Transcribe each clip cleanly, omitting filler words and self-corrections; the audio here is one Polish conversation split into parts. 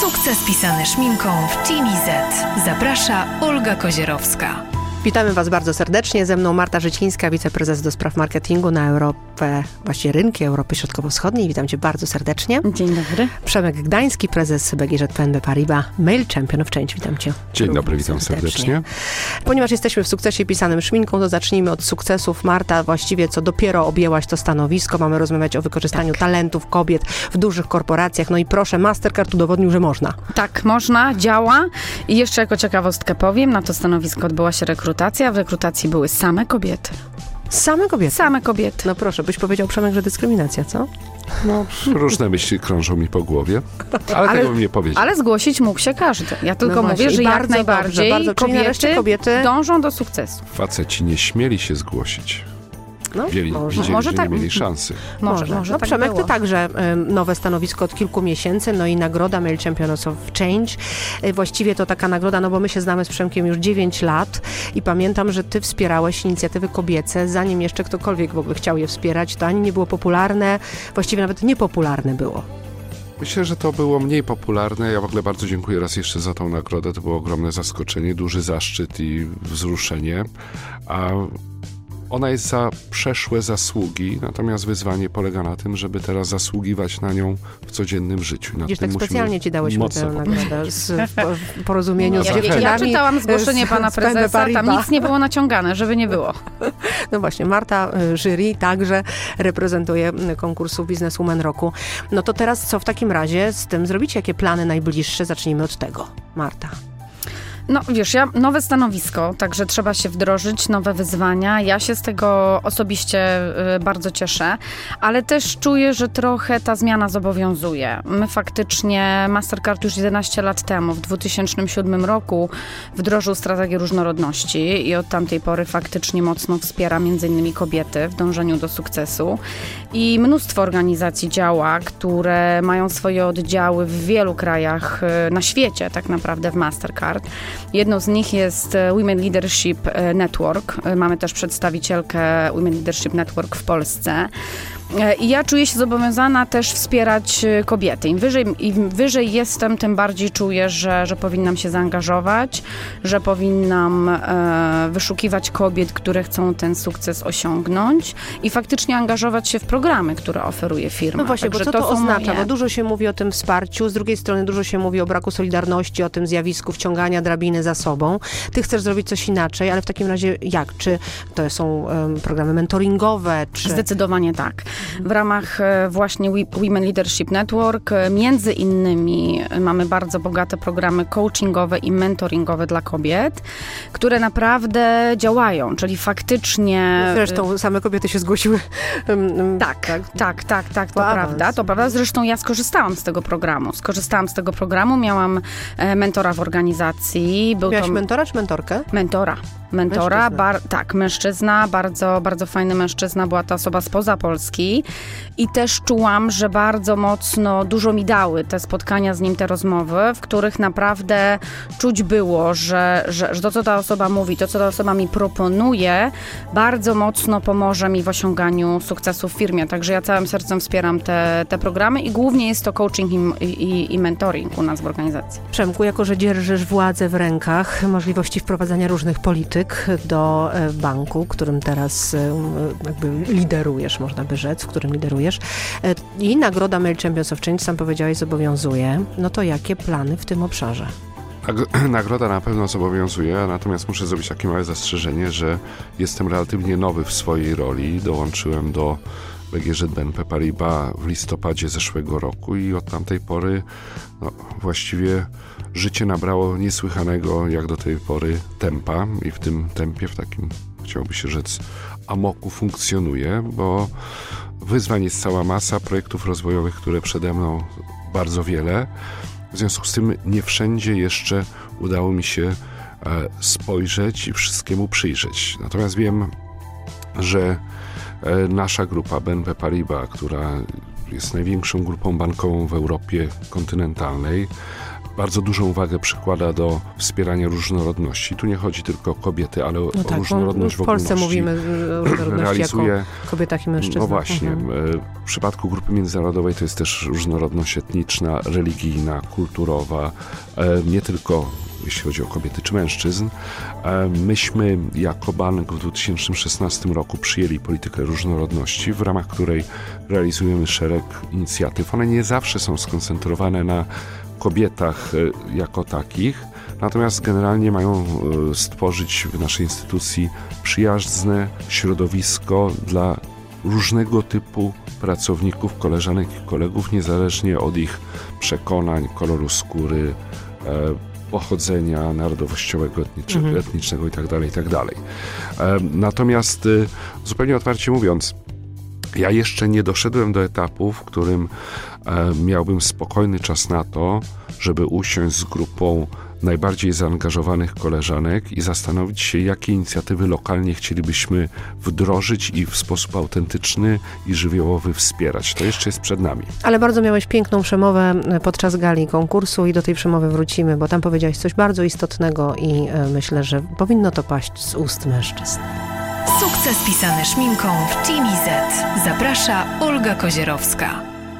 Sukces pisany szminką w Team Z. Zaprasza Olga Kozierowska. Witamy Was bardzo serdecznie. Ze mną Marta Życińska, wiceprezes do spraw marketingu na Europę, właściwie rynki Europy Środkowo-Wschodniej. Witam Cię bardzo serdecznie. Dzień dobry. Przemek Gdański, prezes BGŻ BNP Paribas, Mail Champion of Change. Witam Cię. Dzień dobry, witam serdecznie. Ponieważ jesteśmy w sukcesie pisanym szminką, to zacznijmy od sukcesów. Marta, właściwie co dopiero objęłaś to stanowisko. Mamy rozmawiać o wykorzystaniu talentów kobiet w dużych korporacjach. No i proszę, Mastercard udowodnił, że można. Tak, można, działa. I jeszcze jako ciekawostkę powiem, na to stanowisko odbyła się rekrutacja. W rekrutacji były same kobiety. Same kobiety? Same kobiety. No proszę, byś powiedział, Przemek, że dyskryminacja, co? No, różne myśli krążą mi po głowie, ale tego bym nie powiedział. Ale zgłosić mógł się każdy. Ja tylko właśnie, mówię, że jak najbardziej kobiety dążą do sukcesu. Faceci nie śmieli się zgłosić. No, Widzieli, może że tak, nie mieli szansy. Może no tak Przemek, było. ty także nowe stanowisko od kilku miesięcy, no i nagroda Mail Champions of Change. Właściwie to taka nagroda, no bo my się znamy z Przemkiem już 9 lat i pamiętam, że ty wspierałeś inicjatywy kobiece, zanim jeszcze ktokolwiek w ogóle chciał je wspierać, to ani nie było popularne, właściwie nawet niepopularne było. Myślę, że to było mniej popularne. Ja w ogóle bardzo dziękuję raz jeszcze za tą nagrodę. To było ogromne zaskoczenie, duży zaszczyt i wzruszenie. A ona jest za przeszłe zasługi, natomiast wyzwanie polega na tym, żeby teraz zasługiwać na nią w codziennym życiu. Gdzieś tak specjalnie ci dałyśmy tę nagrodę w porozumieniu z dziewczynami. Ja czytałam zgłoszenie pana prezesa, tam nic nie było naciągane, żeby nie było. No właśnie, Marta, jury także reprezentuje konkursu Businesswoman Roku. No to teraz co w takim razie z tym zrobić? Jakie plany najbliższe? Zacznijmy od tego. Marta. No wiesz, nowe stanowisko, także trzeba się wdrożyć, nowe wyzwania. Ja się z tego osobiście bardzo cieszę, ale też czuję, że trochę ta zmiana zobowiązuje. My faktycznie, Mastercard już 11 lat temu, w 2007 roku wdrożył strategię różnorodności i od tamtej pory faktycznie mocno wspiera m.in. kobiety w dążeniu do sukcesu. I mnóstwo organizacji działa, które mają swoje oddziały w wielu krajach na świecie, tak naprawdę w Mastercard. Jedną z nich jest Women Leadership Network. Mamy też przedstawicielkę Women Leadership Network w Polsce. I ja czuję się zobowiązana też wspierać kobiety. Im wyżej jestem, tym bardziej czuję, że powinnam się zaangażować, że powinnam wyszukiwać kobiet, które chcą ten sukces osiągnąć i faktycznie angażować się w programy, które oferuje firma. No właśnie, także bo co to oznacza? moje... Bo dużo się mówi o tym wsparciu, z drugiej strony dużo się mówi o braku solidarności, o tym zjawisku wciągania drabiny za sobą. Ty chcesz zrobić coś inaczej, ale w takim razie jak? Czy to są programy mentoringowe? Czy... Zdecydowanie tak. W ramach właśnie Women Leadership Network między innymi mamy bardzo bogate programy coachingowe i mentoringowe dla kobiet, które naprawdę działają, czyli faktycznie... Zresztą same kobiety się zgłosiły. Tak, to prawda. To prawda. Zresztą ja skorzystałam z tego programu. Miałam mentora w organizacji. Miałaś mentora czy mentorkę? Mentora. Mężczyzna, bardzo, bardzo fajny mężczyzna, była to osoba spoza Polski i też czułam, że bardzo mocno, dużo mi dały te spotkania z nim, te rozmowy, w których naprawdę czuć było, że to, co ta osoba mówi, to, co ta osoba mi proponuje, bardzo mocno pomoże mi w osiąganiu sukcesu w firmie. Także ja całym sercem wspieram te programy i głównie jest to coaching i mentoring u nas w organizacji. Przemku, jako że dzierżysz władzę w rękach, możliwości wprowadzania różnych polityk do banku, którym teraz jakby liderujesz, można by rzec, w którym liderujesz. I nagroda Mail Champions of Change, sam powiedziałeś, zobowiązuje. No to jakie plany w tym obszarze? Nagroda na pewno zobowiązuje, natomiast muszę zrobić takie małe zastrzeżenie, że jestem relatywnie nowy w swojej roli. Dołączyłem do BGŻ BNP Paribas w listopadzie zeszłego roku i od tamtej pory właściwie życie nabrało niesłychanego jak do tej pory tempa i w tym tempie, w takim, chciałoby się rzec, amoku funkcjonuje, bo wyzwań jest cała masa, projektów rozwojowych, które przede mną bardzo wiele. W związku z tym nie wszędzie jeszcze udało mi się spojrzeć i wszystkiemu przyjrzeć. Natomiast wiem, że nasza grupa BNP Paribas, która jest największą grupą bankową w Europie kontynentalnej, bardzo dużą uwagę przykłada do wspierania różnorodności. Tu nie chodzi tylko o kobiety, ale o różnorodność w ogóle. W Polsce mówimy o różnorodności jako kobietach i mężczyznach. No właśnie. W przypadku grupy międzynarodowej to jest też różnorodność etniczna, religijna, kulturowa, nie tylko jeśli chodzi o kobiety czy mężczyzn. Myśmy jako bank w 2016 roku przyjęli politykę różnorodności, w ramach której realizujemy szereg inicjatyw. One nie zawsze są skoncentrowane na kobietach jako takich, natomiast generalnie mają stworzyć w naszej instytucji przyjazne środowisko dla różnego typu pracowników, koleżanek i kolegów, niezależnie od ich przekonań, koloru skóry, pochodzenia narodowościowego, etnicznego itd. Natomiast zupełnie otwarcie mówiąc, ja jeszcze nie doszedłem do etapu, w którym miałbym spokojny czas na to, żeby usiąść z grupą najbardziej zaangażowanych koleżanek i zastanowić się, jakie inicjatywy lokalnie chcielibyśmy wdrożyć i w sposób autentyczny i żywiołowy wspierać. To jeszcze jest przed nami. Ale bardzo miałeś piękną przemowę podczas gali konkursu i do tej przemowy wrócimy, bo tam powiedziałeś coś bardzo istotnego i myślę, że powinno to paść z ust mężczyzn. Sukces pisany szminką w Team Z. Zaprasza Olga Kozierowska.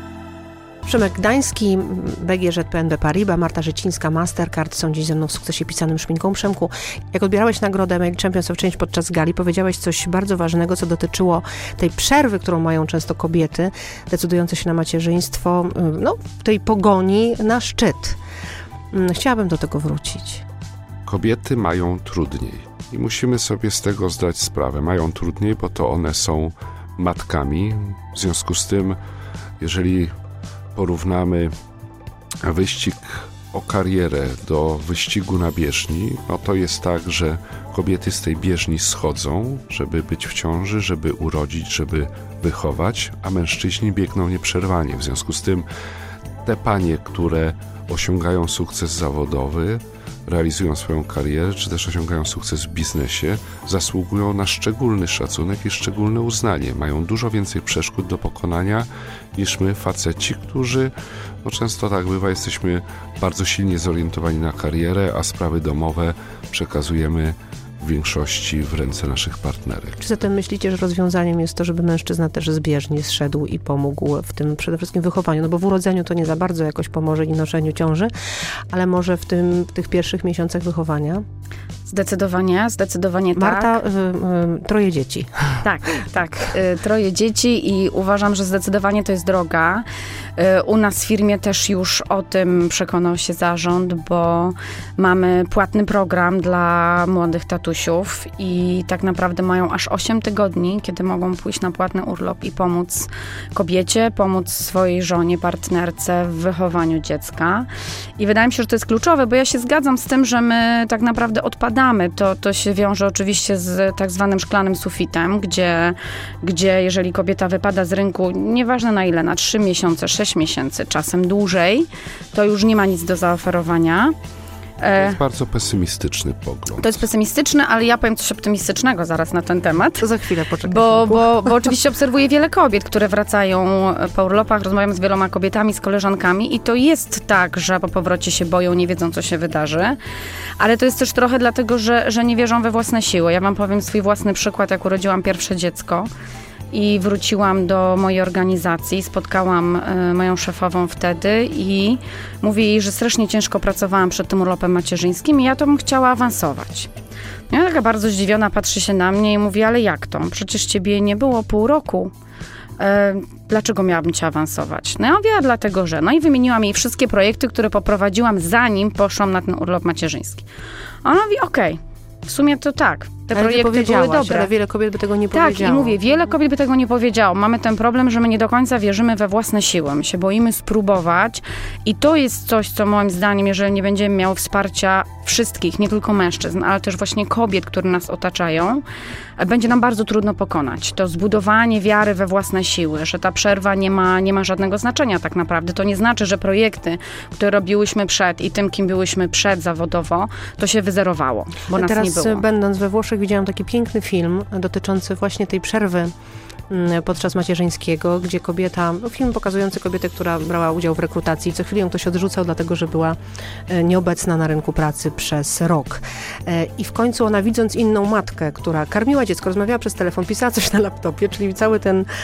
Przemek Gdański, BGŻ BNP Paribas, Marta Życińska, Mastercard są dziś ze mną w sukcesie pisanym szminką. Przemku, jak odbierałeś nagrodę Male Champions of Change podczas gali, powiedziałeś coś bardzo ważnego, co dotyczyło tej przerwy, którą mają często kobiety decydujące się na macierzyństwo, w tej pogoni na szczyt. Chciałabym do tego wrócić. Kobiety mają trudniej i musimy sobie z tego zdać sprawę. Mają trudniej, bo to one są matkami. W związku z tym, jeżeli porównamy wyścig o karierę do wyścigu na bieżni, no to jest tak, że kobiety z tej bieżni schodzą, żeby być w ciąży, żeby urodzić, żeby wychować, a mężczyźni biegną nieprzerwanie. W związku z tym te panie, które osiągają sukces zawodowy, realizują swoją karierę, czy też osiągają sukces w biznesie, zasługują na szczególny szacunek i szczególne uznanie. Mają dużo więcej przeszkód do pokonania niż my, faceci, którzy, często tak bywa, jesteśmy bardzo silnie zorientowani na karierę, a sprawy domowe przekazujemy w większości w ręce naszych partnerek. Czy zatem myślicie, że rozwiązaniem jest to, żeby mężczyzna też z bieżni zszedł i pomógł w tym przede wszystkim wychowaniu? No bo w urodzeniu to nie za bardzo jakoś pomoże i noszeniu ciąży, ale może w tych pierwszych miesiącach wychowania? Zdecydowanie tak. Marta, 3 dzieci. Tak. 3 dzieci i uważam, że zdecydowanie to jest droga. U nas w firmie też już o tym przekonał się zarząd, bo mamy płatny program dla młodych tatusiów i tak naprawdę mają aż 8 tygodni, kiedy mogą pójść na płatny urlop i pomóc kobiecie, pomóc swojej żonie, partnerce w wychowaniu dziecka. I wydaje mi się, że to jest kluczowe, bo ja się zgadzam z tym, że my tak naprawdę odpadamy. To się wiąże oczywiście z tak zwanym szklanym sufitem, gdzie jeżeli kobieta wypada z rynku, nieważne na ile, na 3 miesiące, 6 miesięcy, czasem dłużej, to już nie ma nic do zaoferowania. To jest bardzo pesymistyczny pogląd. To jest pesymistyczny, ale ja powiem coś optymistycznego zaraz na ten temat. To za chwilę poczekaj. Bo oczywiście obserwuję wiele kobiet, które wracają po urlopach, rozmawiam z wieloma kobietami, z koleżankami i to jest tak, że po powrocie się boją, nie wiedzą, co się wydarzy, ale to jest też trochę dlatego, że nie wierzą we własne siły. Ja wam powiem swój własny przykład, jak urodziłam pierwsze dziecko i wróciłam do mojej organizacji, spotkałam moją szefową wtedy i mówię jej, że strasznie ciężko pracowałam przed tym urlopem macierzyńskim i ja to bym chciała awansować. Ja taka bardzo zdziwiona patrzy się na mnie i mówi, ale jak to? Przecież ciebie nie było pół roku. Dlaczego miałabym cię awansować? No ja mówię, dlatego, że... No i wymieniłam jej wszystkie projekty, które poprowadziłam, zanim poszłam na ten urlop macierzyński. Ona mówi, okej, w sumie to tak. Te projekty były dobre. Ale wiele kobiet by tego nie powiedziało. Tak, i mówię, wiele kobiet by tego nie powiedziało. Mamy ten problem, że my nie do końca wierzymy we własne siły. My się boimy spróbować i to jest coś, co moim zdaniem, jeżeli nie będziemy miały wsparcia wszystkich, nie tylko mężczyzn, ale też właśnie kobiet, które nas otaczają, będzie nam bardzo trudno pokonać. To zbudowanie wiary we własne siły, że ta przerwa nie ma żadnego znaczenia tak naprawdę. To nie znaczy, że projekty, które robiłyśmy przed i tym, kim byłyśmy przed zawodowo, to się wyzerowało, bo nas nie było. Teraz będąc we Włoszech widziałam taki piękny film dotyczący właśnie tej przerwy podczas macierzyńskiego, gdzie kobieta, film pokazujący kobietę, która brała udział w rekrutacji, co chwilę ją ktoś odrzucał, dlatego że była nieobecna na rynku pracy przez rok. I w końcu ona, widząc inną matkę, która karmiła dziecko, rozmawiała przez telefon, pisała coś na laptopie, czyli cały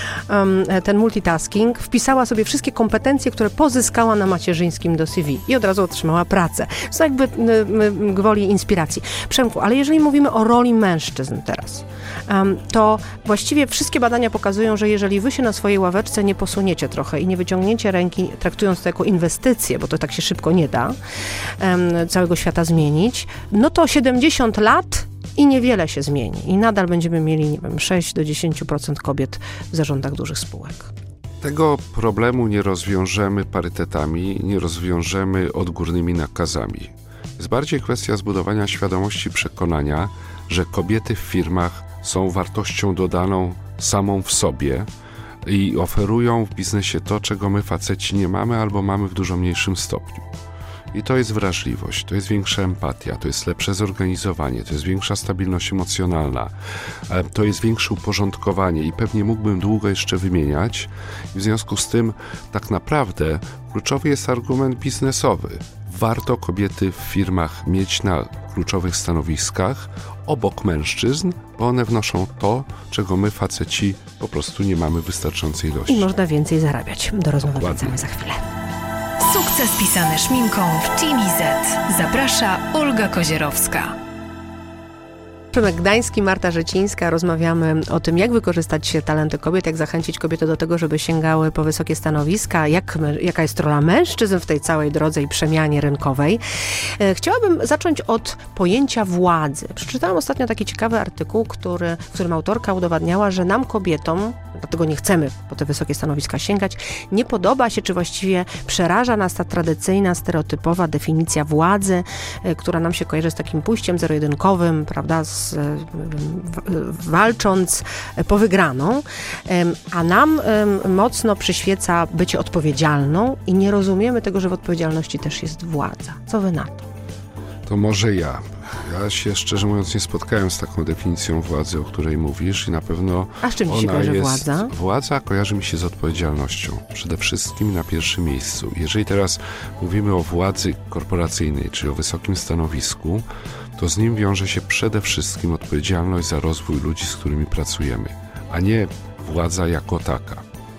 ten multitasking, wpisała sobie wszystkie kompetencje, które pozyskała na macierzyńskim do CV i od razu otrzymała pracę. To jakby gwoli inspiracji. Przemku, ale jeżeli mówimy o roli mężczyzn teraz, to właściwie wszystkie badania pokazują, że jeżeli wy się na swojej ławeczce nie posuniecie trochę i nie wyciągniecie ręki, traktując to jako inwestycję, bo to tak się szybko nie da całego świata zmienić, no to 70 lat i niewiele się zmieni. I nadal będziemy mieli, nie wiem, 6-10% kobiet w zarządach dużych spółek. Tego problemu nie rozwiążemy parytetami, nie rozwiążemy odgórnymi nakazami. Jest bardziej kwestia zbudowania świadomości przekonania, że kobiety w firmach są wartością dodaną samą w sobie i oferują w biznesie to, czego my faceci nie mamy albo mamy w dużo mniejszym stopniu. I to jest wrażliwość, to jest większa empatia, to jest lepsze zorganizowanie, to jest większa stabilność emocjonalna, to jest większe uporządkowanie i pewnie mógłbym długo jeszcze wymieniać. I w związku z tym tak naprawdę kluczowy jest argument biznesowy. Warto kobiety w firmach mieć na kluczowych stanowiskach obok mężczyzn, bo one wnoszą to, czego my faceci po prostu nie mamy wystarczającej ilości. I można więcej zarabiać. Do rozmowy Dokładnie. wracamy za chwilę. Sukces pisany szminką w Team Z. Zaprasza Olga Kozierowska. Przemek Gdański, Marta Rzecińska. Rozmawiamy o tym, jak wykorzystać talenty kobiet, jak zachęcić kobiety do tego, żeby sięgały po wysokie stanowiska, jaka jest rola mężczyzn w tej całej drodze i przemianie rynkowej. Chciałabym zacząć od pojęcia władzy. Przeczytałam ostatnio taki ciekawy artykuł, w którym autorka udowadniała, że nam kobietom, dlatego nie chcemy po te wysokie stanowiska sięgać, nie podoba się, czy właściwie przeraża nas ta tradycyjna, stereotypowa definicja władzy, która nam się kojarzy z takim pójściem zero-jedynkowym, prawda, walcząc po wygraną, a nam mocno przyświeca bycie odpowiedzialną i nie rozumiemy tego, że w odpowiedzialności też jest władza. Co wy na to? To może ja. Ja się szczerze mówiąc nie spotkałem z taką definicją władzy, o której mówisz i na pewno A z czym ci się kojarzy władza? Władza kojarzy mi się z odpowiedzialnością. Przede wszystkim na pierwszym miejscu. Jeżeli teraz mówimy o władzy korporacyjnej, czyli o wysokim stanowisku, to z nim wiąże się przede wszystkim odpowiedzialność za rozwój ludzi, z którymi pracujemy, a nie władza jako taka.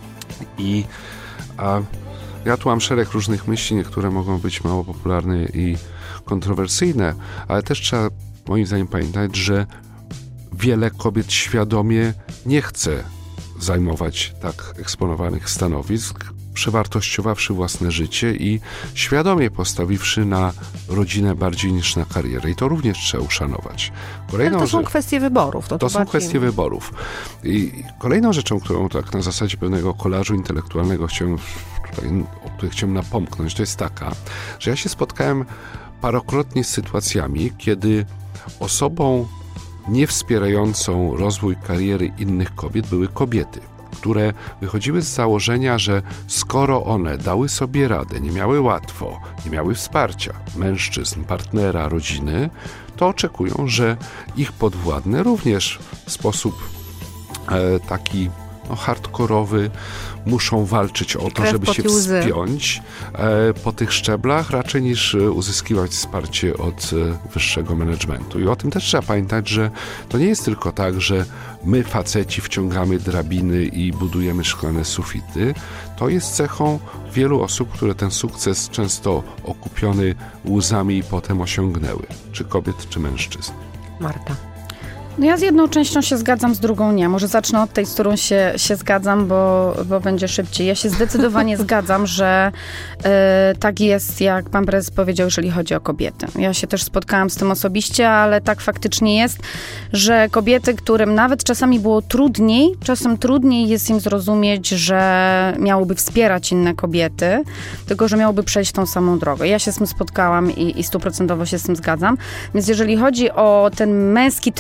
Ja tu mam szereg różnych myśli, niektóre mogą być mało popularne i kontrowersyjne, ale też trzeba moim zdaniem pamiętać, że wiele kobiet świadomie nie chce zajmować tak eksponowanych stanowisk, przewartościowawszy własne życie i świadomie postawiwszy na rodzinę bardziej niż na karierę. I to również trzeba uszanować. To są kwestie wyborów. To są kwestie wyborów. I kolejną rzeczą, którą tak na zasadzie pewnego kolażu intelektualnego o której chciałem napomknąć, to jest taka, że ja się spotkałem parokrotnie z sytuacjami, kiedy osobą niewspierającą rozwój kariery innych kobiet były kobiety, które wychodziły z założenia, że skoro one dały sobie radę, nie miały łatwo, nie miały wsparcia mężczyzn, partnera, rodziny, to oczekują, że ich podwładne również w sposób taki hardkorowy muszą walczyć o to, żeby się wspiąć po tych szczeblach, raczej niż uzyskiwać wsparcie od wyższego managementu. I o tym też trzeba pamiętać, że to nie jest tylko tak, że my faceci wciągamy drabiny i budujemy szklane sufity. To jest cechą wielu osób, które ten sukces często okupiony łzami i potem osiągnęły. Czy kobiet, czy mężczyzn. Marta. No ja z jedną częścią się zgadzam, z drugą nie. Może zacznę od tej, z którą się zgadzam, bo będzie szybciej. Ja się zdecydowanie zgadzam, że tak jest, jak pan prezes powiedział, jeżeli chodzi o kobiety. Ja się też spotkałam z tym osobiście, ale tak faktycznie jest, że kobiety, którym nawet czasami było trudniej, czasem trudniej jest im zrozumieć, że miałoby wspierać inne kobiety, tylko że miałoby przejść tą samą drogę. Ja się z tym spotkałam i 100% się z tym zgadzam. Więc jeżeli chodzi o ten męski typ władzy,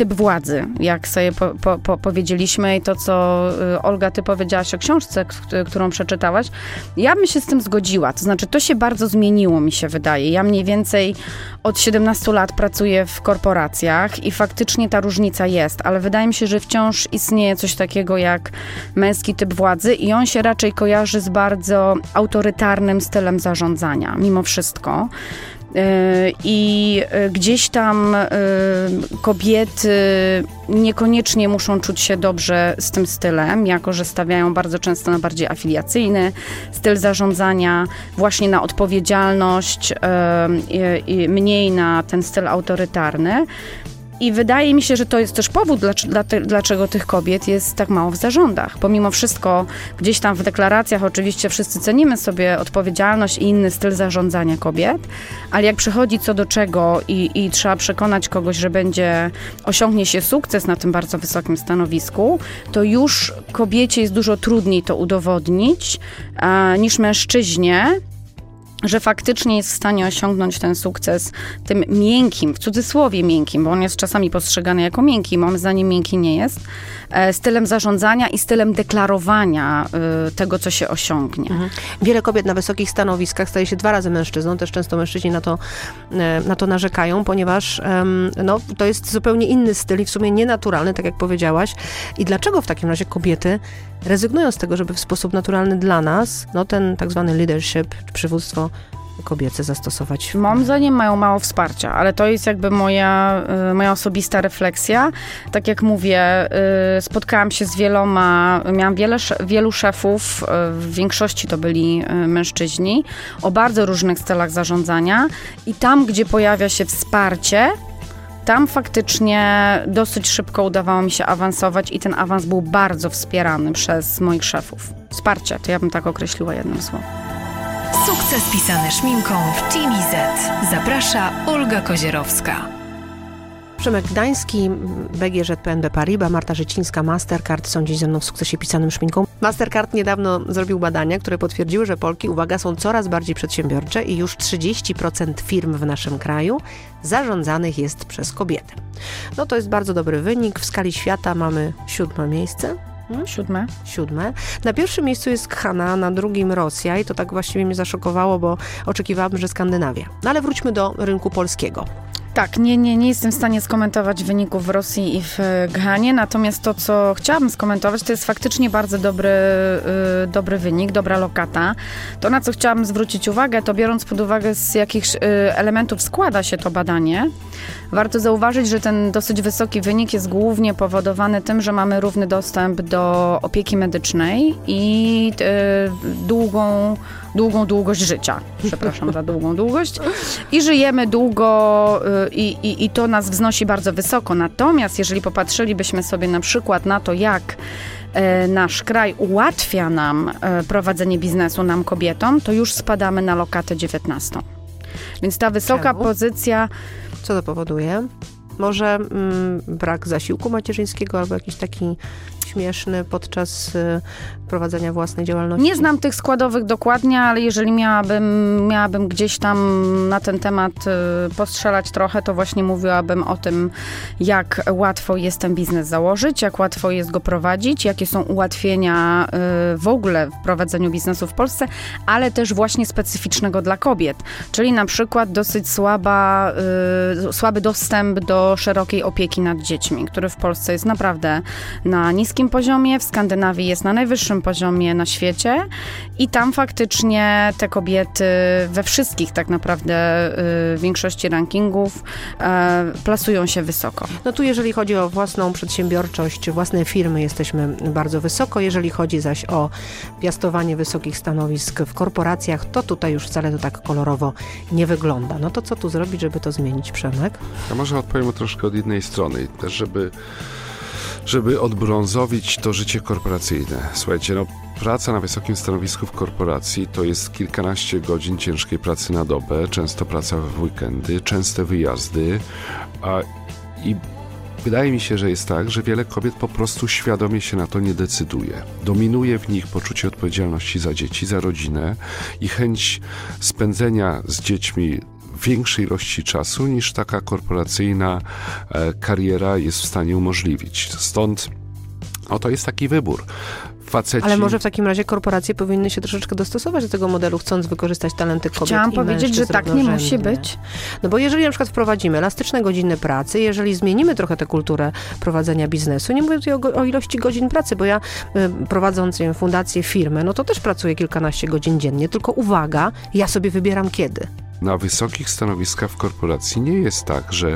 władzy, jak sobie powiedzieliśmy i to, co Olga, ty powiedziałaś o książce, którą przeczytałaś, ja bym się z tym zgodziła. To znaczy, to się bardzo zmieniło, mi się wydaje. Ja mniej więcej od 17 lat pracuję w korporacjach i faktycznie ta różnica jest, ale wydaje mi się, że wciąż istnieje coś takiego jak męski typ władzy i on się raczej kojarzy z bardzo autorytarnym stylem zarządzania, mimo wszystko. I gdzieś tam kobiety niekoniecznie muszą czuć się dobrze z tym stylem, jako że stawiają bardzo często na bardziej afiliacyjny styl zarządzania, właśnie na odpowiedzialność i mniej na ten styl autorytarny. I wydaje mi się, że to jest też powód, dlaczego tych kobiet jest tak mało w zarządach. Pomimo wszystko, gdzieś tam w deklaracjach oczywiście wszyscy cenimy sobie odpowiedzialność i inny styl zarządzania kobiet, ale jak przychodzi co do czego i trzeba przekonać kogoś, że osiągnie się sukces na tym bardzo wysokim stanowisku, to już kobiecie jest dużo trudniej to udowodnić niż mężczyźnie, że faktycznie jest w stanie osiągnąć ten sukces tym miękkim, w cudzysłowie miękkim, bo on jest czasami postrzegany jako miękki, moim zdaniem miękki nie jest, stylem zarządzania i stylem deklarowania tego, co się osiągnie. Wiele kobiet na wysokich stanowiskach staje się 2 razy mężczyzną, też często mężczyźni na to narzekają, ponieważ to jest zupełnie inny styl i w sumie nienaturalny, tak jak powiedziałaś. I dlaczego w takim razie kobiety rezygnują z tego, żeby w sposób naturalny dla nas, ten tak zwany leadership, przywództwo kobiece zastosować? Moim zdaniem mają mało wsparcia, ale to jest jakby moja osobista refleksja. Tak jak mówię, spotkałam się z miałam wielu szefów, w większości to byli mężczyźni, o bardzo różnych stylach zarządzania i tam, gdzie pojawia się wsparcie, tam faktycznie dosyć szybko udawało mi się awansować i ten awans był bardzo wspierany przez moich szefów. Wsparcie, to ja bym tak określiła jednym słowem. Sukces pisany szminką w Team Z. Zaprasza Olga Kozierowska. Przemek Gdański, BGŻ PNB Paribas, Marta Życińska, Mastercard są dziś ze mną w sukcesie pisanym szminką. Mastercard niedawno zrobił badania, które potwierdziły, że Polki, uwaga, są coraz bardziej przedsiębiorcze i już 30% firm w naszym kraju zarządzanych jest przez kobiety. To jest bardzo dobry wynik. W skali świata mamy 7. miejsce. 7. Na pierwszym miejscu jest Ghana, na drugim Rosja i to tak właściwie mnie zaszokowało, bo oczekiwałabym, że Skandynawia. Ale wróćmy do rynku polskiego. Tak, nie jestem w stanie skomentować wyników w Rosji i w Ghanie, natomiast to, co chciałabym skomentować, to jest faktycznie bardzo dobry wynik, dobra lokata. To, na co chciałabym zwrócić uwagę, to biorąc pod uwagę, z jakich elementów składa się to badanie, warto zauważyć, że ten dosyć wysoki wynik jest głównie powodowany tym, że mamy równy dostęp do opieki medycznej i długą długość życia. Przepraszam za długą długość. I żyjemy długo i to nas wznosi bardzo wysoko. Natomiast jeżeli popatrzylibyśmy sobie na przykład na to, jak nasz kraj ułatwia nam prowadzenie biznesu, nam kobietom, to już spadamy na lokatę 19. Więc ta wysoka pozycja... Co to powoduje? Może brak zasiłku macierzyńskiego albo jakiś taki śmieszny podczas prowadzenia własnej działalności? Nie znam tych składowych dokładnie, ale jeżeli miałabym gdzieś tam na ten temat postrzelać trochę, to właśnie mówiłabym o tym, jak łatwo jest ten biznes założyć, jak łatwo jest go prowadzić, jakie są ułatwienia w ogóle w prowadzeniu biznesu w Polsce, ale też właśnie specyficznego dla kobiet, czyli na przykład dosyć słaby dostęp do szerokiej opieki nad dziećmi, który w Polsce jest naprawdę na niskim poziomie, w Skandynawii jest na najwyższym poziomie na świecie i tam faktycznie te kobiety we wszystkich tak naprawdę większości rankingów plasują się wysoko. Tu jeżeli chodzi o własną przedsiębiorczość, własne firmy, jesteśmy bardzo wysoko. Jeżeli chodzi zaś o piastowanie wysokich stanowisk w korporacjach, to tutaj już wcale to tak kolorowo nie wygląda. To co tu zrobić, żeby to zmienić, Przemek? Ja może odpowiem troszkę od jednej strony, też żeby odbrązowić to życie korporacyjne. Słuchajcie, praca na wysokim stanowisku w korporacji to jest kilkanaście godzin ciężkiej pracy na dobę, często praca w weekendy, częste wyjazdy i wydaje mi się, że jest tak, że wiele kobiet po prostu świadomie się na to nie decyduje. Dominuje w nich poczucie odpowiedzialności za dzieci, za rodzinę i chęć spędzenia z dziećmi większej ilości czasu niż taka korporacyjna kariera jest w stanie umożliwić. Stąd to jest taki wybór. Faceci... Ale może w takim razie korporacje powinny się troszeczkę dostosować do tego modelu, chcąc wykorzystać talenty kobiet Chciałam i powiedzieć, że tak nie musi równorzędnie. być. No bo jeżeli na przykład wprowadzimy elastyczne godziny pracy, jeżeli zmienimy trochę tę kulturę prowadzenia biznesu, nie mówię tutaj o ilości godzin pracy, bo ja prowadząc fundację, firmę, no to też pracuję kilkanaście godzin dziennie, tylko uwaga, ja sobie wybieram kiedy. Na wysokich stanowiskach w korporacji nie jest tak, że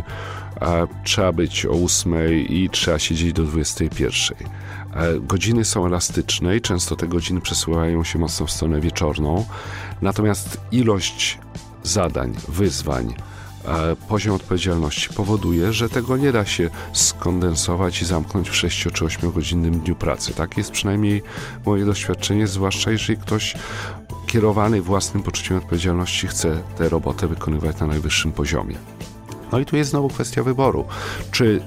trzeba być o 8 i trzeba siedzieć do 21. Godziny są elastyczne i często te godziny przesuwają się mocno w stronę wieczorną. Natomiast ilość zadań, wyzwań, poziom odpowiedzialności powoduje, że tego nie da się skondensować i zamknąć w 6 czy 8-godzinnym dniu pracy. Tak jest przynajmniej moje doświadczenie, zwłaszcza jeżeli ktoś kierowany własnym poczuciem odpowiedzialności chce tę robotę wykonywać na najwyższym poziomie. No i tu jest znowu kwestia wyboru. Czy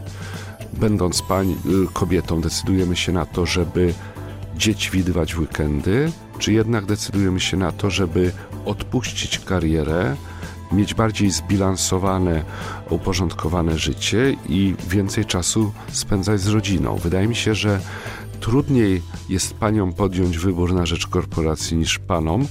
będąc kobietą decydujemy się na to, żeby dzieci widywać w weekendy, czy jednak decydujemy się na to, żeby odpuścić karierę, mieć bardziej zbilansowane, uporządkowane życie i więcej czasu spędzać z rodziną. Wydaje mi się, że trudniej jest paniom podjąć wybór na rzecz korporacji niż panom,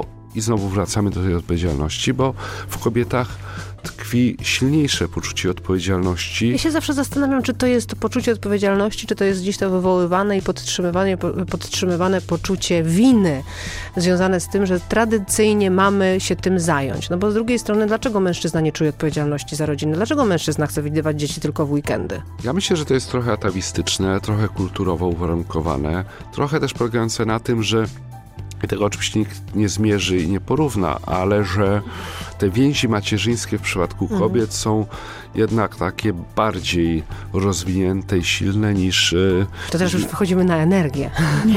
i znowu wracamy do tej odpowiedzialności, bo w kobietach tkwi silniejsze poczucie odpowiedzialności. Ja się zawsze zastanawiam, czy to jest to poczucie odpowiedzialności, czy to jest gdzieś to wywoływane i podtrzymywane poczucie winy związane z tym, że tradycyjnie mamy się tym zająć. No bo z drugiej strony, dlaczego mężczyzna nie czuje odpowiedzialności za rodzinę? Dlaczego mężczyzna chce widywać dzieci tylko w weekendy? Ja myślę, że to jest trochę atawistyczne, trochę kulturowo uwarunkowane, trochę też polegające na tym, że tego oczywiście nikt nie zmierzy i nie porówna, ale że te więzi macierzyńskie w przypadku kobiet są jednak takie bardziej rozwinięte i silne niż... To też już wychodzimy na energię.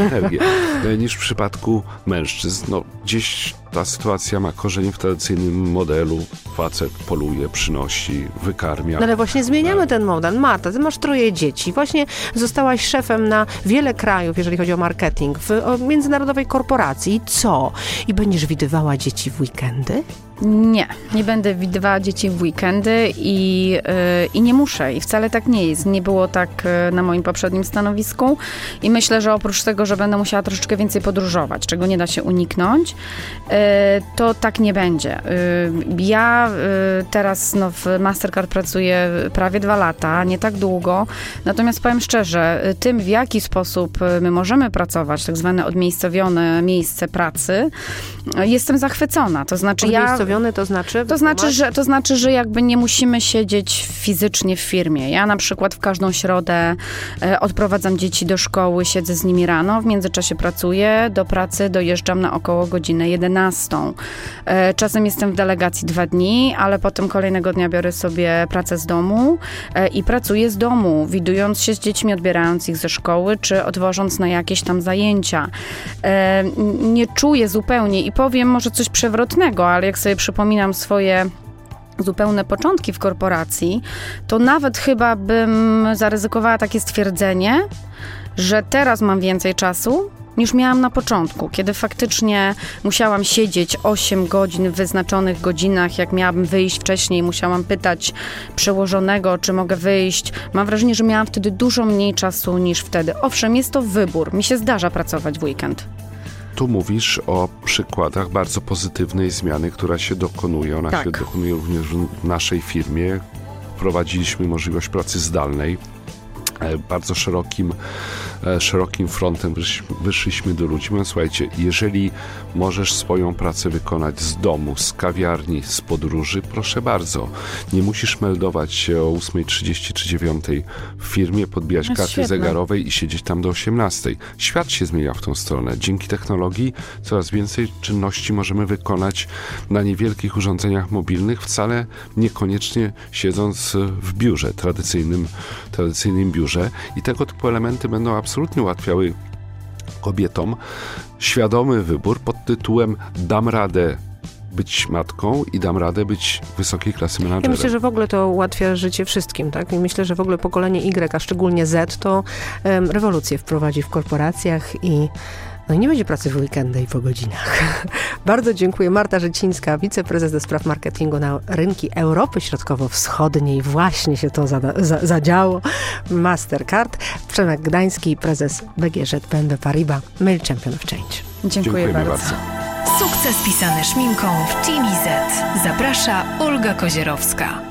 Niż w przypadku mężczyzn. No, gdzieś ta sytuacja ma korzeń w tradycyjnym modelu. Facet poluje, przynosi, wykarmia. No ale właśnie zmieniamy ten model. Marta, ty masz 3 dzieci. Właśnie zostałaś szefem na wiele krajów, jeżeli chodzi o marketing, w międzynarodowej korporacji. I co? I będziesz widywała dzieci w weekendy? Nie będę widywała dzieci w weekendy i nie muszę. I wcale tak nie jest. Nie było tak na moim poprzednim stanowisku. I myślę, że oprócz tego, że będę musiała troszeczkę więcej podróżować, czego nie da się uniknąć, to tak nie będzie. Ja teraz w Mastercard pracuję prawie 2 lata, nie tak długo. Natomiast powiem szczerze, tym w jaki sposób my możemy pracować, tak zwane odmiejscowione miejsce pracy, jestem zachwycona. To znaczy To znaczy, że jakby nie musimy siedzieć fizycznie w firmie. Ja na przykład w każdą środę odprowadzam dzieci do szkoły, siedzę z nimi rano, w międzyczasie pracuję, do pracy dojeżdżam na około godzinę 11. Czasem jestem w delegacji 2 dni, ale potem kolejnego dnia biorę sobie pracę z domu i pracuję z domu, widując się z dziećmi, odbierając ich ze szkoły, czy odwożąc na jakieś tam zajęcia. Nie czuję zupełnie i powiem może coś przewrotnego, ale jak sobie przypominam swoje zupełne początki w korporacji, to nawet chyba bym zaryzykowała takie stwierdzenie, że teraz mam więcej czasu niż miałam na początku, kiedy faktycznie musiałam siedzieć 8 godzin w wyznaczonych godzinach. Jak miałabym wyjść wcześniej, musiałam pytać przełożonego, czy mogę wyjść. Mam wrażenie, że miałam wtedy dużo mniej czasu niż wtedy. Owszem, jest to wybór. Mi się zdarza pracować w weekend. Tu mówisz o przykładach bardzo pozytywnej zmiany, która się dokonuje. Ona się dokonuje również w naszej firmie. Wprowadziliśmy możliwość pracy zdalnej. Bardzo szerokim frontem wyszliśmy do ludzi. Mówiąc, słuchajcie, jeżeli możesz swoją pracę wykonać z domu, z kawiarni, z podróży, proszę bardzo. Nie musisz meldować się o 8:30 czy 9:00 w firmie, podbijać karty zegarowej i siedzieć tam do 18:00. Świat się zmienia w tą stronę. Dzięki technologii coraz więcej czynności możemy wykonać na niewielkich urządzeniach mobilnych, wcale niekoniecznie siedząc w biurze, tradycyjnym biurze. I tego typu elementy będą absolutnie ułatwiały kobietom świadomy wybór pod tytułem dam radę być matką i dam radę być wysokiej klasy menadżerem. Ja myślę, że w ogóle to ułatwia życie wszystkim, tak? I myślę, że w ogóle pokolenie Y, a szczególnie Z, to rewolucję wprowadzi w korporacjach i No i nie będzie pracy w weekendy i po godzinach. Bardzo dziękuję. Marta Życińska, wiceprezes do spraw marketingu na rynki Europy Środkowo-Wschodniej. Właśnie się to zadziało. Mastercard. Przemek Gdański, prezes BGŻ BNP Paribas, Mail Champion of Change. Dziękuję bardzo. Sukces pisany szminką w Team Z. Zaprasza Olga Kozierowska.